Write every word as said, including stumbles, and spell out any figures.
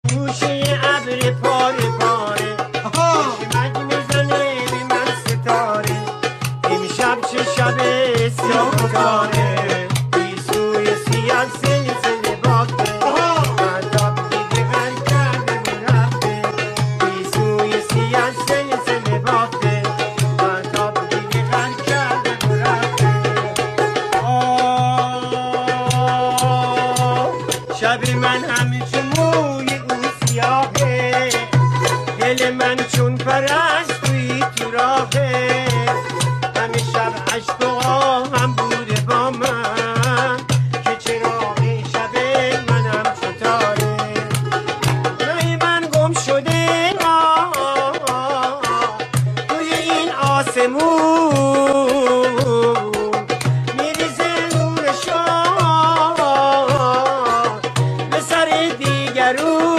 گوشه ابر پاره پاره چشمک میزنه به من ستاره امشب چه شب سیاه تاره بی سوی سیاه سلسله باته من تا دیگه هر کرده و رفته بی سوی سیاه سلسله باته من تا دیگه هر کرده و رفته شب من همه چون موی او سیاهه دل من چون پرستویی تو راهه همه شب عشق و آهم بوده با من که چراغ شب منم ستاره جای من گم شده توی این آسمون میریزه نور شاه به سر دیگرون